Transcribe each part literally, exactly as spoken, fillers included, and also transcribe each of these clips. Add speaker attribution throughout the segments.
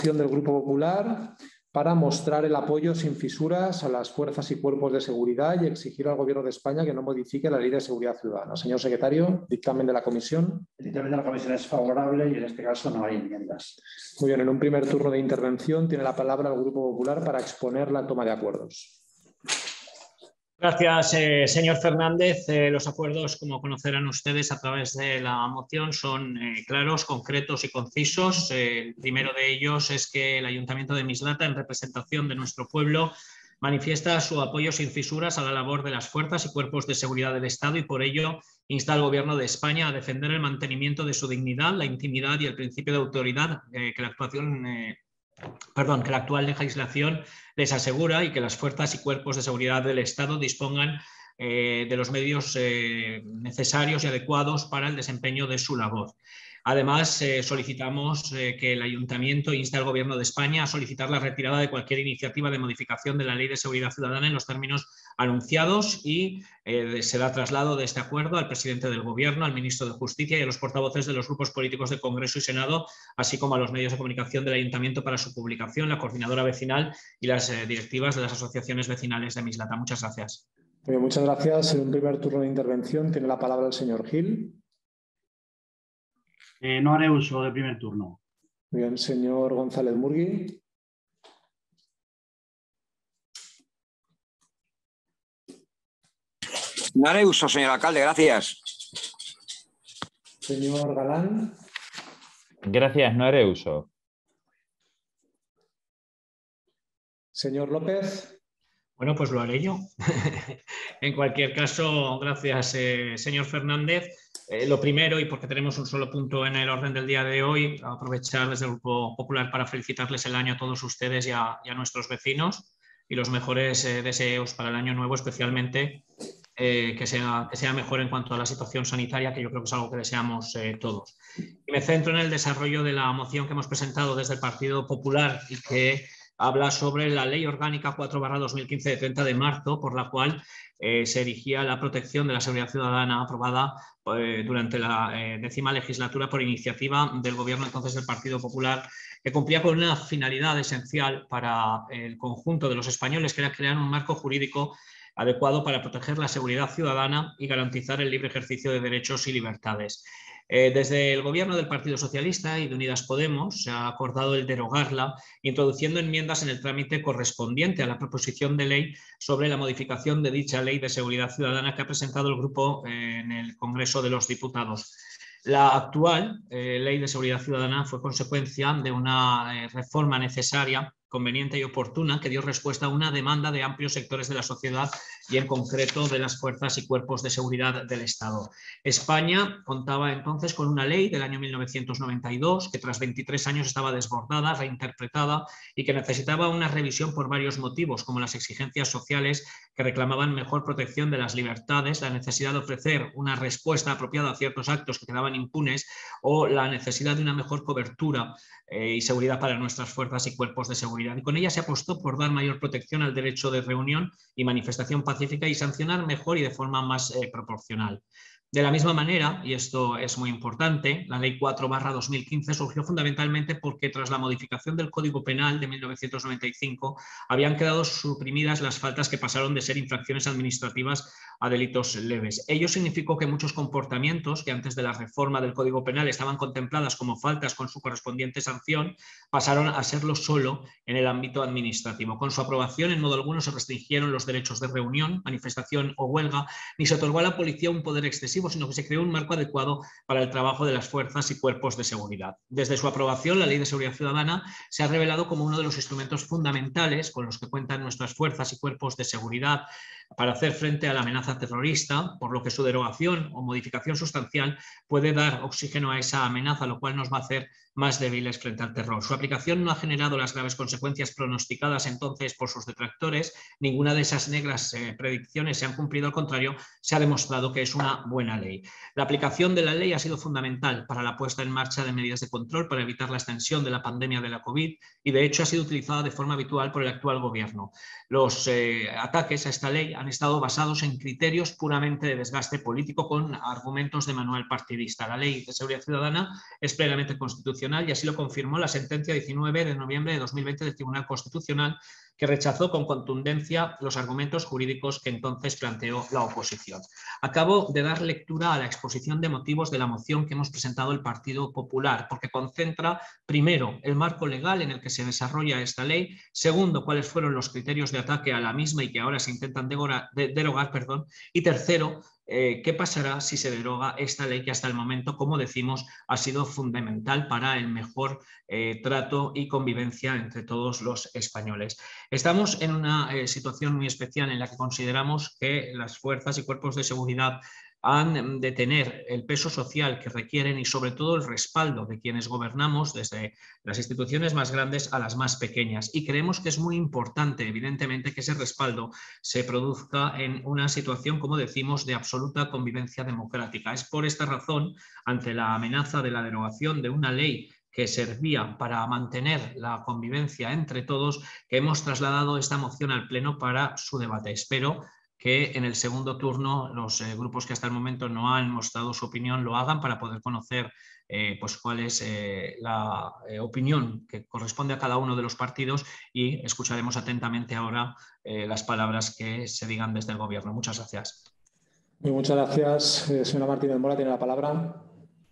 Speaker 1: del Grupo Popular para mostrar el apoyo sin fisuras a las fuerzas y cuerpos de seguridad y exigir al Gobierno de España que no modifique la Ley de Seguridad Ciudadana. Señor secretario, dictamen de la comisión.
Speaker 2: El dictamen de la comisión es favorable y en este caso no hay enmiendas.
Speaker 1: Muy bien, en un primer turno de intervención tiene la palabra el Grupo Popular para exponer la toma de acuerdos.
Speaker 3: Gracias, eh, señor Fernández. Eh, los acuerdos, como conocerán ustedes a través de la moción, son eh, claros, concretos y concisos. Eh, el primero de ellos es que el Ayuntamiento de Mislata, en representación de nuestro pueblo, manifiesta su apoyo sin fisuras a la labor de las fuerzas y cuerpos de seguridad del Estado y por ello insta al Gobierno de España a defender el mantenimiento de su dignidad, la intimidad y el principio de autoridad eh, que la actuación... Eh, Perdón, que la actual legislación les asegura y que las fuerzas y cuerpos de seguridad del Estado dispongan eh, de los medios eh, necesarios y adecuados para el desempeño de su labor. Además, eh, solicitamos eh, que el Ayuntamiento inste al Gobierno de España a solicitar la retirada de cualquier iniciativa de modificación de la Ley de Seguridad Ciudadana en los términos anunciados y eh, se da traslado de este acuerdo al presidente del Gobierno, al ministro de Justicia y a los portavoces de los grupos políticos de Congreso y Senado, así como a los medios de comunicación del Ayuntamiento para su publicación, la coordinadora vecinal y las eh, directivas de las asociaciones vecinales de Mislata. Muchas gracias.
Speaker 1: Muy bien, muchas gracias. En un primer turno de intervención tiene la palabra el señor Gil.
Speaker 2: Eh, no haré uso del primer turno.
Speaker 1: Muy bien, señor González Murgui.
Speaker 4: No haré uso, señor alcalde, gracias.
Speaker 1: Señor Galán.
Speaker 5: Gracias, no haré uso.
Speaker 1: Señor López.
Speaker 3: Bueno, pues lo haré yo. En cualquier caso, gracias, eh, señor Fernández. Eh, lo primero, y porque tenemos un solo punto en el orden del día de hoy, aprovechar desde el Grupo Popular para felicitarles el año a todos ustedes y a, y a nuestros vecinos y los mejores eh, deseos para el año nuevo, especialmente eh, que, sea, que sea mejor en cuanto a la situación sanitaria, que yo creo que es algo que deseamos eh, todos. Y me centro en el desarrollo de la moción que hemos presentado desde el Partido Popular y que habla sobre la Ley Orgánica cuatro barra dos mil quince de treinta de marzo, por la cual eh, se erigía la protección de la seguridad ciudadana aprobada eh, durante la eh, décima legislatura por iniciativa del Gobierno entonces del Partido Popular, que cumplía con una finalidad esencial para el conjunto de los españoles, que era crear un marco jurídico adecuado para proteger la seguridad ciudadana y garantizar el libre ejercicio de derechos y libertades. Eh, desde el Gobierno del Partido Socialista y de Unidas Podemos se ha acordado el derogarla, introduciendo enmiendas en el trámite correspondiente a la proposición de ley sobre la modificación de dicha Ley de Seguridad Ciudadana que ha presentado el Grupo eh, en el Congreso de los Diputados. La actual eh, Ley de Seguridad Ciudadana fue consecuencia de una eh, reforma necesaria, conveniente y oportuna que dio respuesta a una demanda de amplios sectores de la sociedad y en concreto de las fuerzas y cuerpos de seguridad del Estado. España contaba entonces con una ley del año mil novecientos noventa y dos que tras veintitrés años estaba desbordada, reinterpretada y que necesitaba una revisión por varios motivos, como las exigencias sociales que reclamaban mejor protección de las libertades, la necesidad de ofrecer una respuesta apropiada a ciertos actos que quedaban impunes o la necesidad de una mejor cobertura eh, y seguridad para nuestras fuerzas y cuerpos de seguridad. Y con ella se apostó por dar mayor protección al derecho de reunión y manifestación pacífica y sancionar mejor y de forma más eh, proporcional. De la misma manera, y esto es muy importante, la Ley cuatro barra dos mil quince surgió fundamentalmente porque tras la modificación del Código Penal de mil novecientos noventa y cinco habían quedado suprimidas las faltas que pasaron de ser infracciones administrativas a delitos leves. Ello significó que muchos comportamientos que antes de la reforma del Código Penal estaban contempladas como faltas con su correspondiente sanción pasaron a serlo solo en el ámbito administrativo. Con su aprobación, en modo alguno se restringieron los derechos de reunión, manifestación o huelga, ni se otorgó a la policía un poder excesivo, sino que se creó un marco adecuado para el trabajo de las fuerzas y cuerpos de seguridad. Desde su aprobación, la Ley de Seguridad Ciudadana se ha revelado como uno de los instrumentos fundamentales con los que cuentan nuestras fuerzas y cuerpos de seguridad para hacer frente a la amenaza terrorista, por lo que su derogación o modificación sustancial puede dar oxígeno a esa amenaza, lo cual nos va a hacer más débiles frente al terror. Su aplicación no ha generado las graves consecuencias pronosticadas entonces por sus detractores. Ninguna de esas negras eh, predicciones se han cumplido, al contrario, se ha demostrado que es una buena ley. La aplicación de la ley ha sido fundamental para la puesta en marcha de medidas de control para evitar la extensión de la pandemia de la COVID y, de hecho, ha sido utilizada de forma habitual por el actual Gobierno. Los eh, ataques a esta ley han estado basados en criterios puramente de desgaste político con argumentos de manual partidista. La Ley de Seguridad Ciudadana es plenamente constitucional Constitucional y así lo confirmó la sentencia diecinueve de noviembre de dos mil veinte del Tribunal Constitucional, que rechazó con contundencia los argumentos jurídicos que entonces planteó la oposición. Acabo de dar lectura a la exposición de motivos de la moción que hemos presentado el Partido Popular, porque concentra, primero, el marco legal en el que se desarrolla esta ley, segundo, cuáles fueron los criterios de ataque a la misma y que ahora se intentan derogar, de, derogar, perdón, y tercero, Eh, ¿qué pasará si se deroga esta ley que hasta el momento, como decimos, ha sido fundamental para el mejor eh, trato y convivencia entre todos los españoles? Estamos en una eh, situación muy especial en la que consideramos que las fuerzas y cuerpos de seguridad han de tener el peso social que requieren y sobre todo el respaldo de quienes gobernamos, desde las instituciones más grandes a las más pequeñas. Y creemos que es muy importante, evidentemente, que ese respaldo se produzca en una situación, como decimos, de absoluta convivencia democrática. Es por esta razón, ante la amenaza de la derogación de una ley que servía para mantener la convivencia entre todos, que hemos trasladado esta moción al Pleno para su debate. Espero que en el segundo turno los eh, grupos que hasta el momento no han mostrado su opinión lo hagan para poder conocer eh, pues cuál es eh, la eh, opinión que corresponde a cada uno de los partidos y escucharemos atentamente ahora eh, las palabras que se digan desde el Gobierno. Muchas gracias.
Speaker 1: Muy muchas gracias. Eh, señora Martínez Mora tiene la palabra.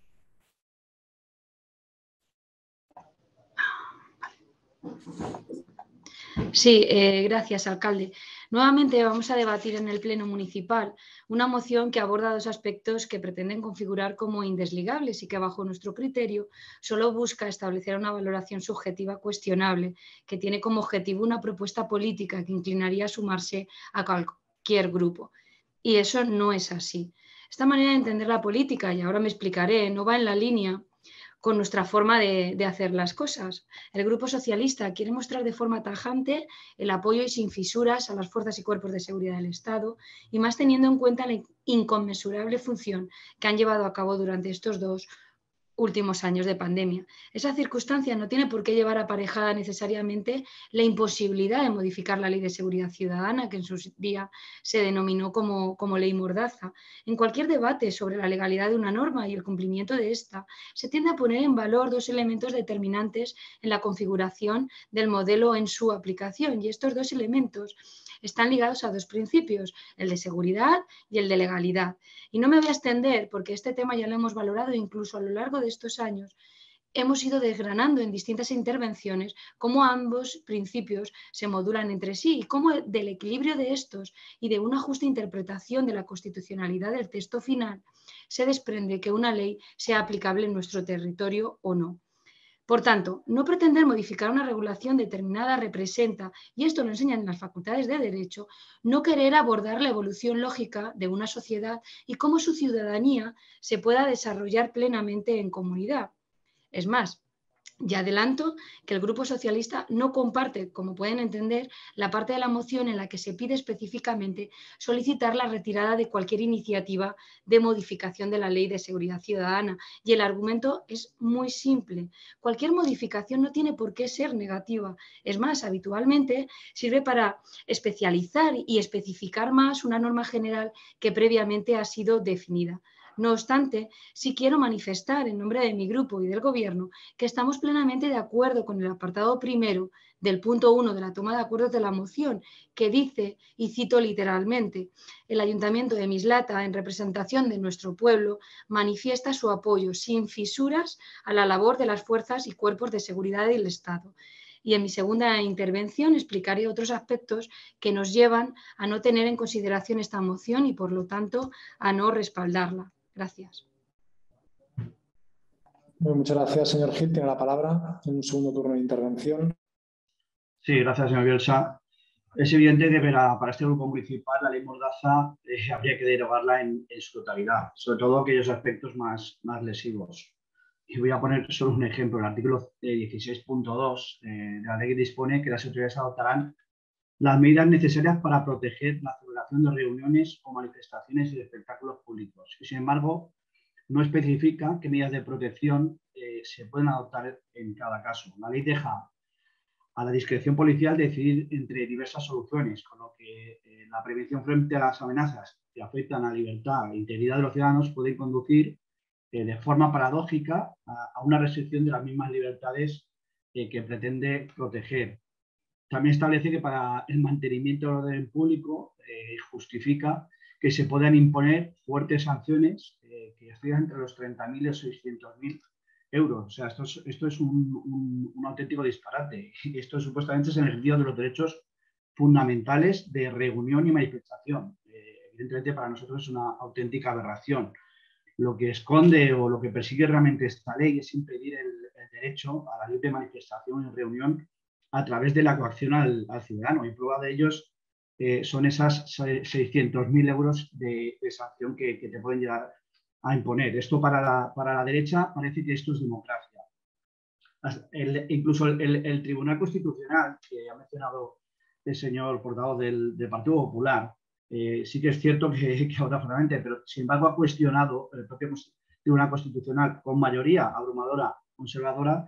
Speaker 6: Sí, eh, gracias, alcalde. Nuevamente vamos a debatir en el Pleno Municipal una moción que aborda dos aspectos que pretenden configurar como indesligables y que, bajo nuestro criterio, solo busca establecer una valoración subjetiva cuestionable que tiene como objetivo una propuesta política que inclinaría a sumarse a cualquier grupo. Y eso no es así. Esta manera de entender la política, y ahora me explicaré, no va en la línea con nuestra forma de, de hacer las cosas. El Grupo Socialista quiere mostrar de forma tajante el apoyo y sin fisuras a las fuerzas y cuerpos de seguridad del Estado, y más teniendo en cuenta la inconmensurable función que han llevado a cabo durante estos dos últimos años de pandemia. Esa circunstancia no tiene por qué llevar aparejada necesariamente la imposibilidad de modificar la Ley de Seguridad Ciudadana, que en su día se denominó como, como Ley Mordaza. En cualquier debate sobre la legalidad de una norma y el cumplimiento de esta, se tiende a poner en valor dos elementos determinantes en la configuración del modelo en su aplicación, y estos dos elementos están ligados a dos principios, el de seguridad y el de legalidad. Y no me voy a extender porque este tema ya lo hemos valorado incluso a lo largo de estos años. Hemos ido desgranando en distintas intervenciones cómo ambos principios se modulan entre sí y cómo del equilibrio de estos y de una justa interpretación de la constitucionalidad del texto final se desprende que una ley sea aplicable en nuestro territorio o no. Por tanto, no pretender modificar una regulación determinada representa, y esto lo enseñan en las facultades de Derecho, no querer abordar la evolución lógica de una sociedad y cómo su ciudadanía se pueda desarrollar plenamente en comunidad. Es más, ya adelanto que el Grupo Socialista no comparte, como pueden entender, la parte de la moción en la que se pide específicamente solicitar la retirada de cualquier iniciativa de modificación de la Ley de Seguridad Ciudadana. Y el argumento es muy simple. Cualquier modificación no tiene por qué ser negativa. Es más, habitualmente sirve para especializar y especificar más una norma general que previamente ha sido definida. No obstante, sí quiero manifestar en nombre de mi grupo y del Gobierno que estamos plenamente de acuerdo con el apartado primero del punto uno de la toma de acuerdos de la moción, que dice, y cito literalmente, el Ayuntamiento de Mislata, en representación de nuestro pueblo, manifiesta su apoyo sin fisuras a la labor de las fuerzas y cuerpos de seguridad del Estado. Y en mi segunda intervención explicaré otros aspectos que nos llevan a no tener en consideración esta moción y, por lo tanto, a no respaldarla. Gracias.
Speaker 1: Bueno, muchas gracias, señor Gil. Tiene la palabra en un segundo turno de intervención.
Speaker 2: Sí, gracias, señor Bielsa. Es evidente que para, para este grupo municipal la ley Mordaza eh, habría que derogarla en, en su totalidad, sobre todo aquellos aspectos más, más lesivos. Y voy a poner solo un ejemplo. El artículo dieciséis punto dos eh, de la ley dispone que las autoridades adoptarán las medidas necesarias para proteger la celebración de reuniones o manifestaciones y de espectáculos públicos. Y, sin embargo, no especifica qué medidas de protección eh, se pueden adoptar en cada caso. La ley deja a la discreción policial decidir entre diversas soluciones, con lo que eh, la prevención frente a las amenazas que afectan a la libertad e integridad de los ciudadanos puede conducir eh, de forma paradójica a, a una restricción de las mismas libertades eh, que pretende proteger. También establece que para el mantenimiento del orden público eh, justifica que se puedan imponer fuertes sanciones eh, que oscilan entre los treinta mil y los seiscientos mil euros. O sea, esto es, esto es un, un, un auténtico disparate. Esto supuestamente es en el sentido de los derechos fundamentales de reunión y manifestación. Eh, evidentemente para nosotros es una auténtica aberración. Lo que esconde o lo que persigue realmente esta ley es impedir el, el derecho a la libre manifestación y reunión a través de la coacción al, al ciudadano. Y prueba de ellos eh, son esas seiscientos mil euros de, de sanción que, que te pueden llegar a imponer. Esto para la, para la derecha parece que esto es democracia. El, incluso el, el, el Tribunal Constitucional, que ha mencionado el señor portavoz del, del Partido Popular, eh, sí que es cierto que, que ahora solamente, pero sin embargo ha cuestionado el propio Tribunal Constitucional con mayoría abrumadora conservadora,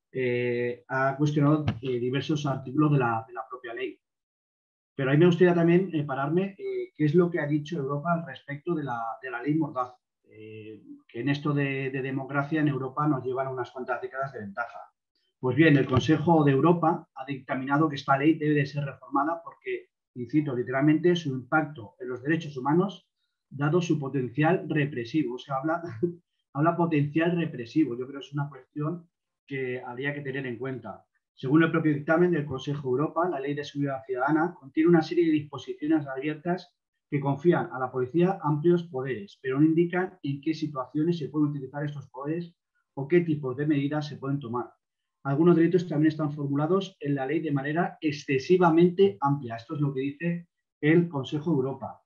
Speaker 2: eh, ha cuestionado eh, diversos artículos de la, de la propia ley. Pero ahí me gustaría también eh, pararme eh, qué es lo que ha dicho Europa al respecto de la, de la ley Mordaza, eh, que en esto de, de democracia en Europa nos llevan unas cuantas décadas de ventaja. Pues bien, el Consejo de Europa ha dictaminado que esta ley debe de ser reformada porque, y cito literalmente, su impacto en los derechos humanos, dado su potencial represivo. O sea, habla, habla potencial represivo. Yo creo que es una cuestión que habría que tener en cuenta. Según el propio dictamen del Consejo de Europa, la Ley de Seguridad Ciudadana contiene una serie de disposiciones abiertas que confían a la policía amplios poderes, pero no indican en qué situaciones se pueden utilizar estos poderes o qué tipos de medidas se pueden tomar. Algunos delitos también están formulados en la ley de manera excesivamente amplia. Esto es lo que dice el Consejo de Europa.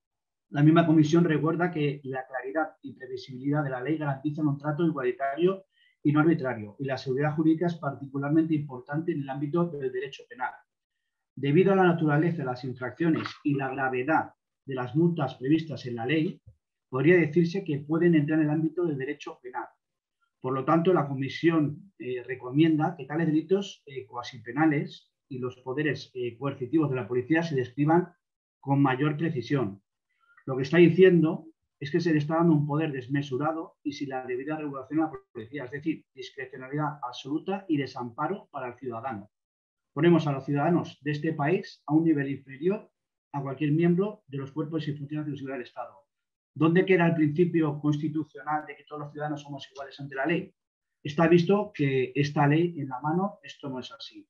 Speaker 2: La misma comisión recuerda que la claridad y previsibilidad de la ley garantizan un trato igualitario y no arbitrario, y la seguridad jurídica es particularmente importante en el ámbito del derecho penal. Debido a la naturaleza de las infracciones y la gravedad de las multas previstas en la ley, podría decirse que pueden entrar en el ámbito del derecho penal. Por lo tanto, la Comisión eh, recomienda que tales delitos eh, cuasi penales y los poderes eh, coercitivos de la policía se describan con mayor precisión. Lo que está diciendo es que se le está dando un poder desmesurado y sin la debida regulación a la policía, es decir, discrecionalidad absoluta y desamparo para el ciudadano. Ponemos a los ciudadanos de este país a un nivel inferior a cualquier miembro de los cuerpos y funcionarios de seguridad del Estado. ¿Dónde queda el principio constitucional de que todos los ciudadanos somos iguales ante la ley? Está visto que esta ley en la mano, esto no es así.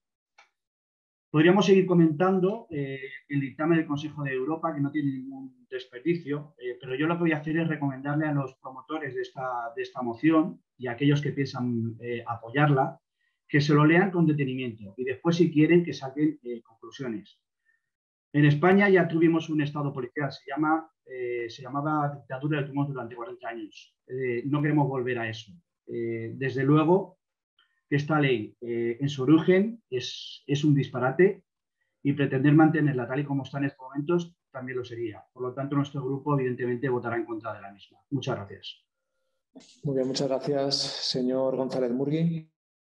Speaker 2: Podríamos seguir comentando eh, el dictamen del Consejo de Europa, que no tiene ningún desperdicio, eh, pero yo lo que voy a hacer es recomendarle a los promotores de esta, de esta moción y a aquellos que piensan eh, apoyarla, que se lo lean con detenimiento y después, si quieren, que saquen eh, conclusiones. En España ya tuvimos un estado policial, se, llama, eh, se llamaba dictadura del tumor durante cuarenta años. Eh, no queremos volver a eso. Eh, desde luego, que esta ley eh, en su origen es, es un disparate y pretender mantenerla tal y como está en estos momentos también lo sería. Por lo tanto, nuestro grupo evidentemente votará en contra de la misma. Muchas gracias.
Speaker 1: Muy bien, muchas gracias, señor González Murgui.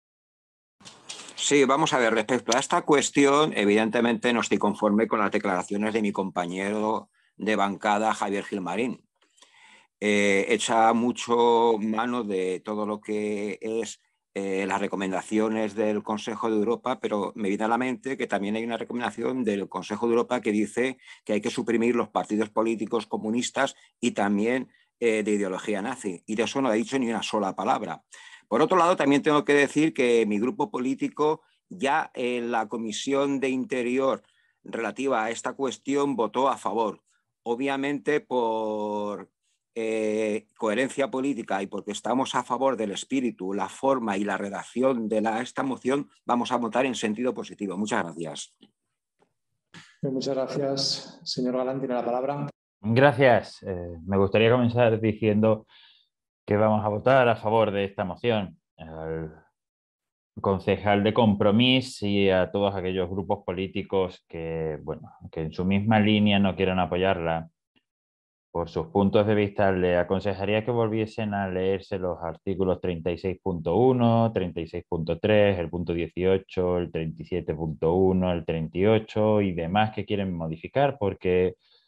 Speaker 4: Sí, vamos a ver, respecto a esta cuestión, evidentemente no estoy conforme con las declaraciones de mi compañero de bancada, Javier Gilmarín. Eh, echa mucho mano de todo lo que es eh, las recomendaciones del Consejo de Europa, pero me viene a la mente que también hay una recomendación del Consejo de Europa que dice que hay que suprimir los partidos políticos comunistas y también eh, de ideología nazi. Y de eso no ha dicho ni una sola palabra. Por otro lado, también tengo que decir que mi grupo político ya en la Comisión de Interior relativa a esta cuestión votó a favor. Obviamente por eh, coherencia política y porque estamos a favor del espíritu, la forma y la redacción de la, esta moción, vamos a votar en sentido positivo. Muchas gracias.
Speaker 1: Muchas gracias. Señor Galán, tiene la palabra.
Speaker 5: Gracias. Eh, me gustaría comenzar diciendo que vamos a votar a favor de esta moción. Al concejal de Compromís y a todos aquellos grupos políticos que, bueno, que en su misma línea no quieran apoyarla por sus puntos de vista, le aconsejaría que volviesen a leerse los artículos treinta y seis punto uno, treinta y seis punto tres, el punto dieciocho, el treinta y siete punto uno, el treinta y ocho y demás que quieren modificar, porque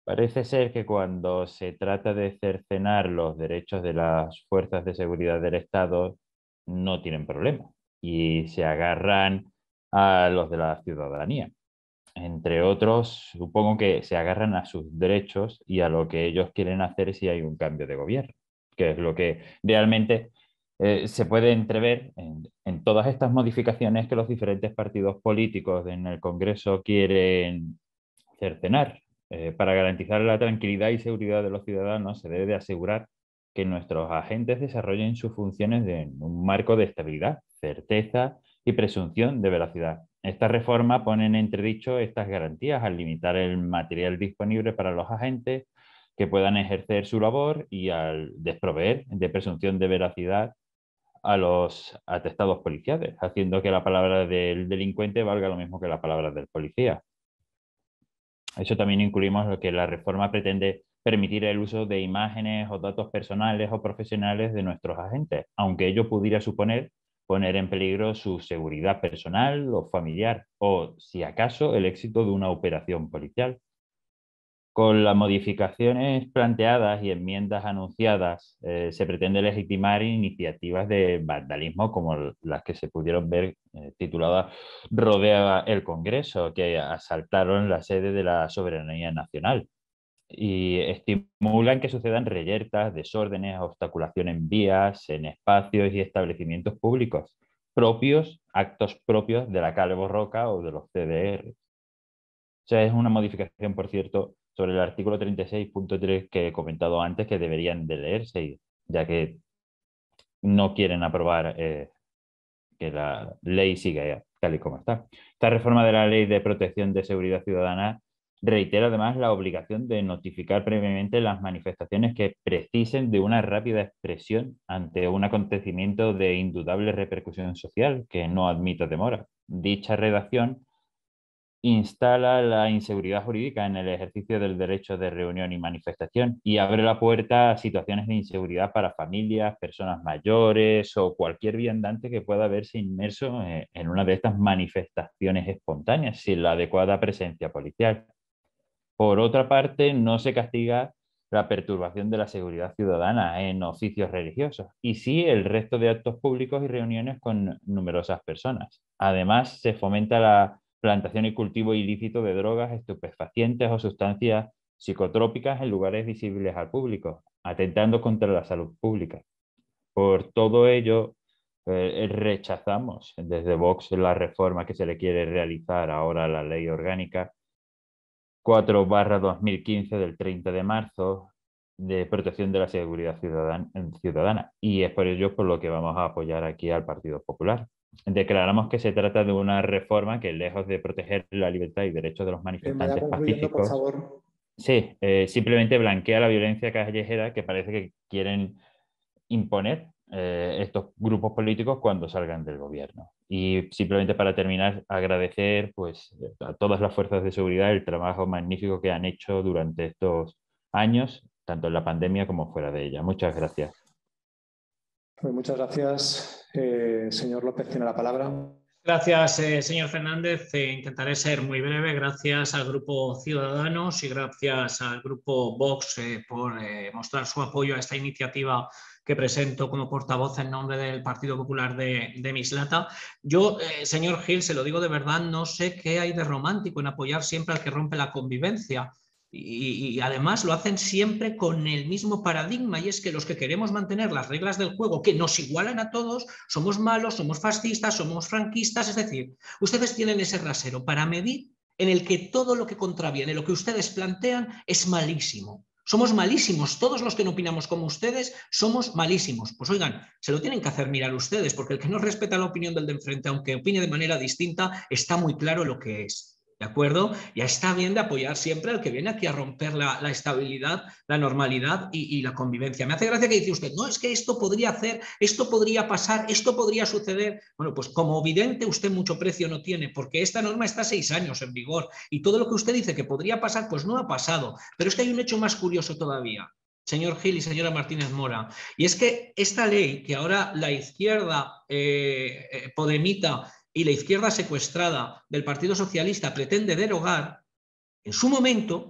Speaker 5: Parece ser que cuando se trata de cercenar los derechos de las fuerzas de seguridad del Estado, no tienen problema y se agarran a los de la ciudadanía. Entre otros, supongo que se agarran a sus derechos y a lo que ellos quieren hacer si hay un cambio de gobierno, que es lo que realmente eh, se puede entrever en, en todas estas modificaciones que los diferentes partidos políticos en el Congreso quieren cercenar. Eh, para garantizar la tranquilidad y seguridad de los ciudadanos, se debe de asegurar que nuestros agentes desarrollen sus funciones en un marco de estabilidad, certeza y presunción de veracidad. Esta reforma pone en entredicho estas garantías al limitar el material disponible para los agentes que puedan ejercer su labor y al desproveer de presunción de veracidad a los atestados policiales, haciendo que la palabra del delincuente valga lo mismo que la palabra del policía. Eso también incluimos lo que la reforma pretende permitir el uso de imágenes o datos personales o profesionales de nuestros agentes, aunque ello pudiera suponer poner en peligro su seguridad personal o familiar, o, si acaso, el éxito de una operación policial. Con las modificaciones planteadas y enmiendas anunciadas, eh, se pretende legitimar iniciativas de vandalismo como las que se pudieron ver eh, tituladas Rodea el Congreso, que asaltaron la sede de la soberanía nacional y estimulan que sucedan reyertas, desórdenes, obstaculación en vías, en espacios y establecimientos públicos, propios, actos propios de la Kale Borroka o de los C D R. O sea, es una modificación, por cierto, sobre el artículo treinta y seis punto tres que he comentado antes, que deberían de leerse, ya que no quieren aprobar eh, que la ley siga tal y como está. Esta reforma de la Ley de Protección de Seguridad Ciudadana reitera además la obligación de notificar previamente las manifestaciones que precisen de una rápida expresión ante un acontecimiento de indudable repercusión social que no admita demora. Dicha redacción instala la inseguridad jurídica en el ejercicio del derecho de reunión y manifestación y abre la puerta a situaciones de inseguridad para familias, personas mayores o cualquier viandante que pueda verse inmerso en una de estas manifestaciones espontáneas sin la adecuada presencia policial. Por otra parte, no se castiga la perturbación de la seguridad ciudadana en oficios religiosos y sí el resto de actos públicos y reuniones con numerosas personas. Además, se fomenta la plantación y cultivo ilícito de drogas, estupefacientes o sustancias psicotrópicas en lugares visibles al público, atentando contra la salud pública. Por todo ello, eh, rechazamos desde Vox la reforma que se le quiere realizar ahora a la Ley Orgánica cuatro barra dos mil quince del treinta de marzo de protección de la seguridad ciudadana, ciudadana y es por ello por lo que vamos a apoyar aquí al Partido Popular. Declaramos que se trata de una reforma que, lejos de proteger la libertad y derechos de los manifestantes
Speaker 1: eh, pacíficos, por favor.
Speaker 5: Sí, eh, simplemente blanquea la violencia callejera que parece que quieren imponer eh, estos grupos políticos cuando salgan del gobierno. Y simplemente para terminar, agradecer pues, a todas las fuerzas de seguridad el trabajo magnífico que han hecho durante estos años, tanto en la pandemia como fuera de ella. Muchas gracias.
Speaker 1: Pues muchas gracias. Eh, señor López, tiene la palabra.
Speaker 3: Gracias, eh, señor Fernández. Eh, intentaré ser muy breve. Gracias al Grupo Ciudadanos y gracias al Grupo Vox eh, por eh, mostrar su apoyo a esta iniciativa que presento como portavoz en nombre del Partido Popular de, de Mislata. Yo, eh, señor Gil, se lo digo de verdad, no sé qué hay de romántico en apoyar siempre al que rompe la convivencia. Y, y además lo hacen siempre con el mismo paradigma, y es que los que queremos mantener las reglas del juego que nos igualan a todos somos malos, somos fascistas, somos franquistas. Es decir, ustedes tienen ese rasero para medir en el que todo lo que contraviene lo que ustedes plantean es malísimo. Somos malísimos, todos los que no opinamos como ustedes somos malísimos. Pues oigan, se lo tienen que hacer mirar ustedes, porque el que no respeta la opinión del de enfrente, aunque opine de manera distinta, está muy claro lo que es. ¿De acuerdo? Ya está bien de apoyar siempre al que viene aquí a romper la, la estabilidad, la normalidad y, y la convivencia. Me hace gracia que dice usted, no, es que esto podría hacer, esto podría pasar, esto podría suceder. Bueno, pues como vidente usted mucho precio no tiene, porque esta norma está seis años en vigor y todo lo que usted dice que podría pasar, pues no ha pasado. Pero es que hay un hecho más curioso todavía, señor Gil y señora Martínez Mora, y es que esta ley que ahora la izquierda eh, eh, podemita y la izquierda secuestrada del Partido Socialista pretende derogar, en su momento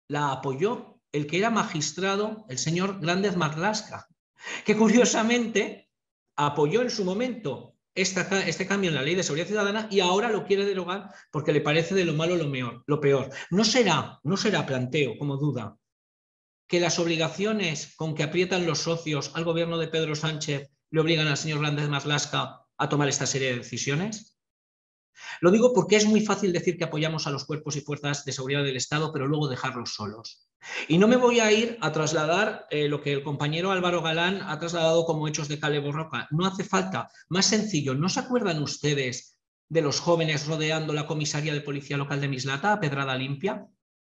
Speaker 3: la apoyó el que era magistrado, el señor Grandez Marlaska, que curiosamente apoyó en su momento esta, este cambio en la Ley de Seguridad Ciudadana y ahora lo quiere derogar porque le parece de lo malo lo, meor, lo peor. No será, no será, planteo como duda, que las obligaciones con que aprietan los socios al gobierno de Pedro Sánchez le obligan al señor Grandez Marlaska a tomar esta serie de decisiones. Lo digo porque es muy fácil decir que apoyamos a los cuerpos y fuerzas de seguridad del Estado, pero luego dejarlos solos. Y no me voy a ir a trasladar eh, lo que el compañero Álvaro Galán ha trasladado como hechos de Kale Borroka. No hace falta. Más sencillo, ¿no se acuerdan ustedes de los jóvenes rodeando la comisaría de policía local de Mislata a pedrada limpia?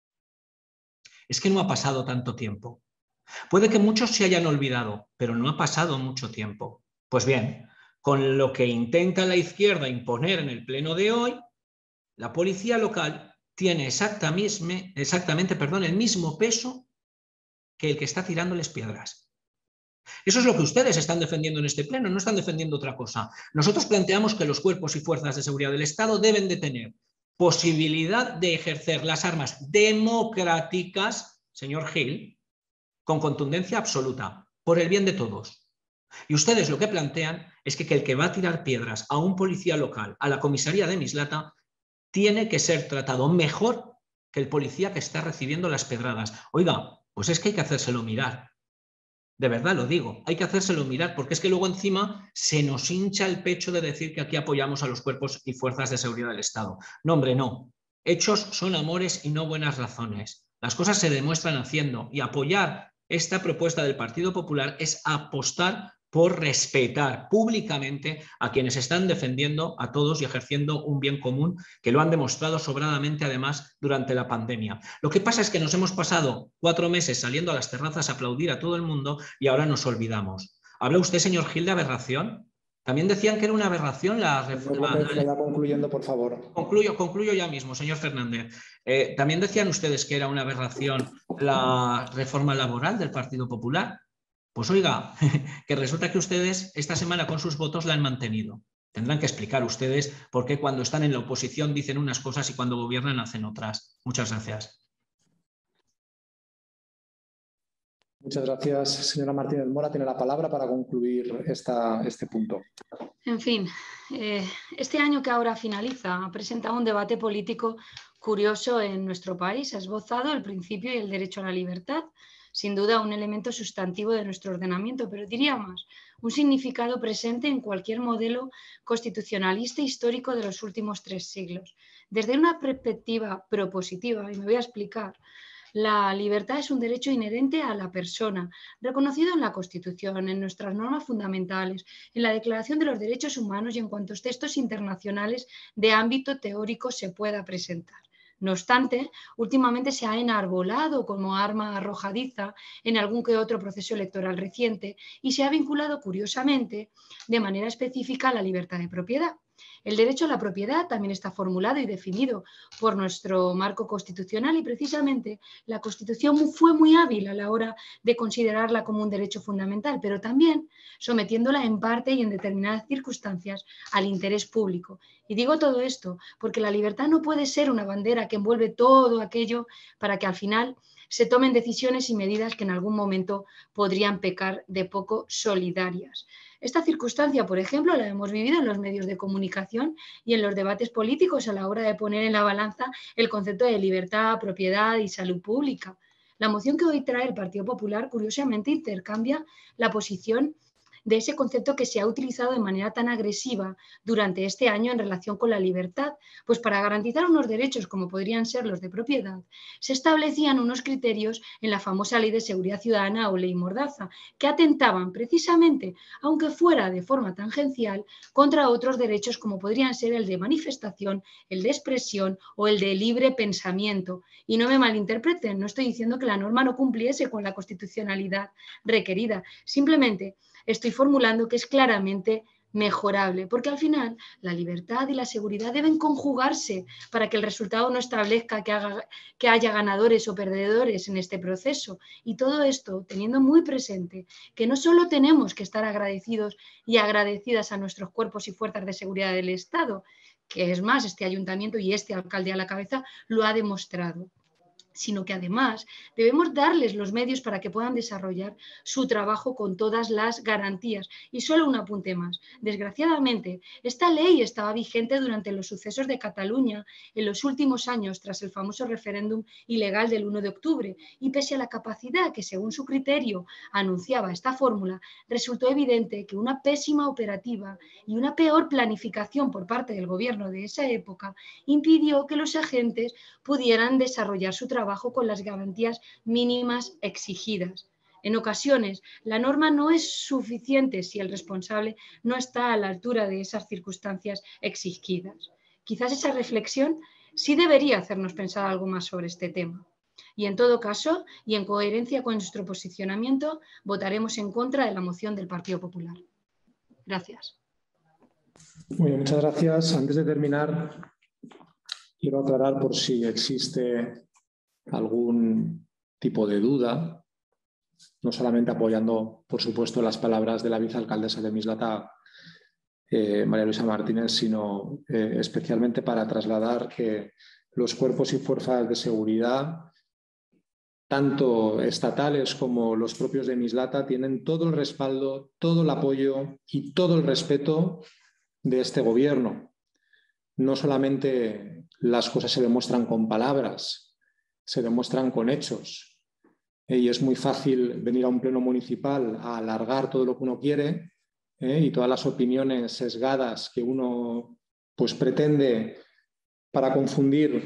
Speaker 3: Es que no ha pasado tanto tiempo. Puede que muchos se hayan olvidado, pero no ha pasado mucho tiempo. Pues bien, con lo que intenta la izquierda imponer en el pleno de hoy, la policía local tiene exactamente, exactamente perdón, el mismo peso que el que está tirándoles piedras. Eso es lo que ustedes están defendiendo en este pleno, no están defendiendo otra cosa. Nosotros planteamos que los cuerpos y fuerzas de seguridad del Estado deben de tener posibilidad de ejercer las armas democráticas, señor Gil, con contundencia absoluta, por el bien de todos. Y ustedes lo que plantean es que, que el que va a tirar piedras a un policía local, a la comisaría de Mislata, tiene que ser tratado mejor que el policía que está recibiendo las pedradas. Oiga, pues es que hay que hacérselo mirar. De verdad lo digo, hay que hacérselo mirar, porque es que luego encima se nos hincha el pecho de decir que aquí apoyamos a los cuerpos y fuerzas de seguridad del Estado. No, hombre, no. Hechos son amores y no buenas razones. Las cosas se demuestran haciendo, y apoyar esta propuesta del Partido Popular es apostar por respetar públicamente a quienes están defendiendo a todos y ejerciendo un bien común, que lo han demostrado sobradamente además durante la pandemia. Lo que pasa es que nos hemos pasado cuatro meses saliendo a las terrazas a aplaudir a todo el mundo y ahora nos olvidamos. ¿Habla usted, señor Gil, de aberración? También decían que era una aberración la reforma.
Speaker 1: Vaya concluyendo, por favor.
Speaker 3: Concluyo, concluyo ya mismo, señor Fernández. Eh, también decían ustedes que era una aberración la reforma laboral del Partido Popular. Pues oiga, que resulta que ustedes esta semana con sus votos la han mantenido. Tendrán que explicar ustedes por qué cuando están en la oposición dicen unas cosas y cuando gobiernan hacen otras. Muchas gracias.
Speaker 1: Muchas gracias, señora Martínez Mora. Tiene la palabra para concluir esta, este punto.
Speaker 6: En fin, eh, este año que ahora finaliza ha presentado un debate político curioso en nuestro país. Ha esbozado el principio y el derecho a la libertad, sin duda un elemento sustantivo de nuestro ordenamiento, pero diría más, un significado presente en cualquier modelo constitucionalista histórico de los últimos tres siglos. Desde una perspectiva propositiva, y me voy a explicar, la libertad es un derecho inherente a la persona, reconocido en la Constitución, en nuestras normas fundamentales, en la Declaración de los Derechos Humanos y en cuantos textos internacionales de ámbito teórico se pueda presentar. No obstante, últimamente se ha enarbolado como arma arrojadiza en algún que otro proceso electoral reciente y se ha vinculado curiosamente de manera específica a la libertad de propiedad. El derecho a la propiedad también está formulado y definido por nuestro marco constitucional y precisamente la Constitución fue muy hábil a la hora de considerarla como un derecho fundamental, pero también sometiéndola en parte y en determinadas circunstancias al interés público. Y digo todo esto porque la libertad no puede ser una bandera que envuelve todo aquello para que al final se tomen decisiones y medidas que en algún momento podrían pecar de poco solidarias. Esta circunstancia, por ejemplo, la hemos vivido en los medios de comunicación y en los debates políticos a la hora de poner en la balanza el concepto de libertad, propiedad y salud pública. La moción que hoy trae el Partido Popular, curiosamente, intercambia la posición de ese concepto que se ha utilizado de manera tan agresiva durante este año en relación con la libertad, pues para garantizar unos derechos como podrían ser los de propiedad, se establecían unos criterios en la famosa Ley de Seguridad Ciudadana o Ley Mordaza, que atentaban precisamente, aunque fuera de forma tangencial, contra otros derechos como podrían ser el de manifestación, el de expresión o el de libre pensamiento. Y no me malinterpreten, no estoy diciendo que la norma no cumpliese con la constitucionalidad requerida, simplemente estoy formulando que es claramente mejorable, porque al final la libertad y la seguridad deben conjugarse para que el resultado no establezca que, haga, que haya ganadores o perdedores en este proceso. Y todo esto teniendo muy presente que no solo tenemos que estar agradecidos y agradecidas a nuestros cuerpos y fuerzas de seguridad del Estado, que es más, este ayuntamiento y este alcalde a la cabeza lo ha demostrado, sino que además debemos darles los medios para que puedan desarrollar su trabajo con todas las garantías. Y solo un apunte más. Desgraciadamente, esta ley estaba vigente durante los sucesos de Cataluña en los últimos años tras el famoso referéndum ilegal del uno de octubre y pese a la capacidad que según su criterio anunciaba esta fórmula, resultó evidente que una pésima operativa y una peor planificación por parte del gobierno de esa época impidió que los agentes pudieran desarrollar su trabajo con las garantías mínimas exigidas. En ocasiones, la norma no es suficiente si el responsable no está a la altura de esas circunstancias exigidas. Quizás esa reflexión sí debería hacernos pensar algo más sobre este tema. Y en todo caso, y en coherencia con nuestro posicionamiento, votaremos en contra de la moción del Partido Popular. Gracias.
Speaker 1: Muy bien, muchas gracias. Antes de terminar, quiero aclarar por si existe algún tipo de duda, no solamente apoyando, por supuesto, las palabras de la vicealcaldesa de Mislata, eh, María Luisa Martínez, sino eh, especialmente para trasladar que los cuerpos y fuerzas de seguridad, tanto estatales como los propios de Mislata, tienen todo el respaldo, todo el apoyo y todo el respeto de este gobierno. No solamente las cosas se demuestran con palabras, se demuestran con hechos. Y es muy fácil venir a un pleno municipal a alargar todo lo que uno quiere ¿eh? y todas las opiniones sesgadas que uno pues, pretende para confundir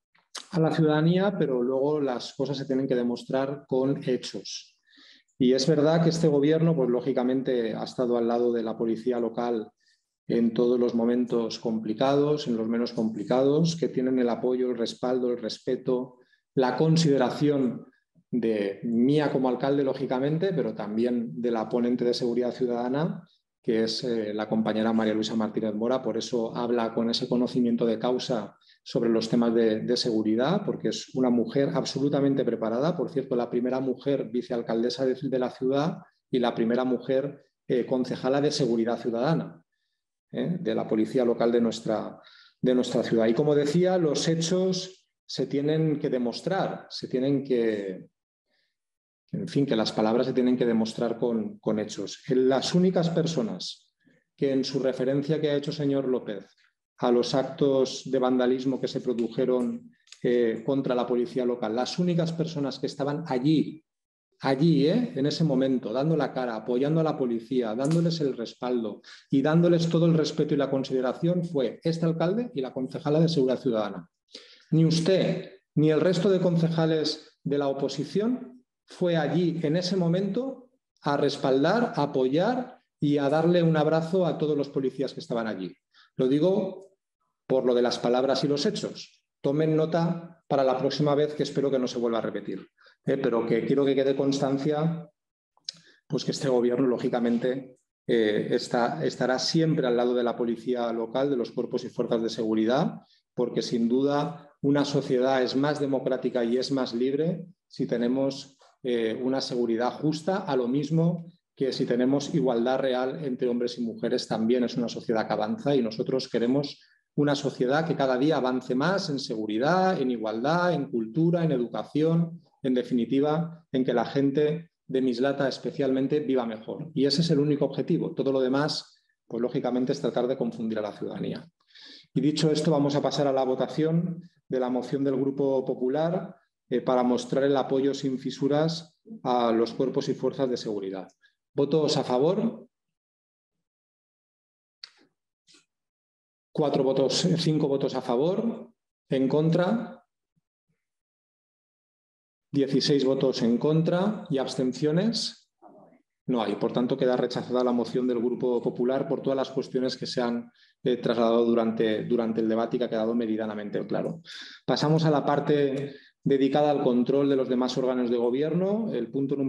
Speaker 1: a la ciudadanía, pero luego las cosas se tienen que demostrar con hechos. Y es verdad que este gobierno, pues lógicamente, ha estado al lado de la policía local en todos los momentos complicados, en los menos complicados, que tienen el apoyo, el respaldo, el respeto, la consideración de mía como alcalde, lógicamente, pero también de la ponente de Seguridad Ciudadana, que es eh, la compañera María Luisa Martínez Mora. Por eso habla con ese conocimiento de causa sobre los temas de, de seguridad, porque es una mujer absolutamente preparada. Por cierto, la primera mujer vicealcaldesa de, de la ciudad y la primera mujer eh, concejala de Seguridad Ciudadana, eh, de la policía local de nuestra, de nuestra ciudad. Y como decía, los hechos se tienen que demostrar, se tienen que, en fin, que las palabras se tienen que demostrar con, con hechos. Las únicas personas que en su referencia que ha hecho señor López a los actos de vandalismo que se produjeron eh, contra la policía local, las únicas personas que estaban allí, allí, ¿eh? en ese momento, dando la cara, apoyando a la policía, dándoles el respaldo y dándoles todo el respeto y la consideración fue este alcalde y la concejala de Seguridad Ciudadana. Ni usted ni el resto de concejales de la oposición fue allí en ese momento a respaldar, a apoyar y a darle un abrazo a todos los policías que estaban allí. Lo digo por lo de las palabras y los hechos. Tomen nota para la próxima vez, que espero que no se vuelva a repetir. Eh, pero que quiero que quede constancia pues que este gobierno, lógicamente, eh, está, estará siempre al lado de la policía local, de los cuerpos y fuerzas de seguridad, porque sin duda una sociedad es más democrática y es más libre si tenemos eh, una seguridad justa, a lo mismo que si tenemos igualdad real entre hombres y mujeres. También es una sociedad que avanza y nosotros queremos una sociedad que cada día avance más en seguridad, en igualdad, en cultura, en educación, en definitiva, en que la gente de Mislata especialmente viva mejor. Y ese es el único objetivo. Todo lo demás, pues lógicamente, es tratar de confundir a la ciudadanía. Y dicho esto, vamos a pasar a la votación de la moción del Grupo Popular eh, para mostrar el apoyo sin fisuras a los cuerpos y fuerzas de seguridad. ¿Votos a favor? Cuatro votos, cinco votos a favor. ¿En contra? dieciséis votos en contra. ¿Y abstenciones? No hay. Por tanto, queda rechazada la moción del Grupo Popular por todas las cuestiones que se han eh, trasladado durante, durante el debate y que ha quedado meridianamente claro. Pasamos a la parte dedicada al control de los demás órganos de gobierno. El punto número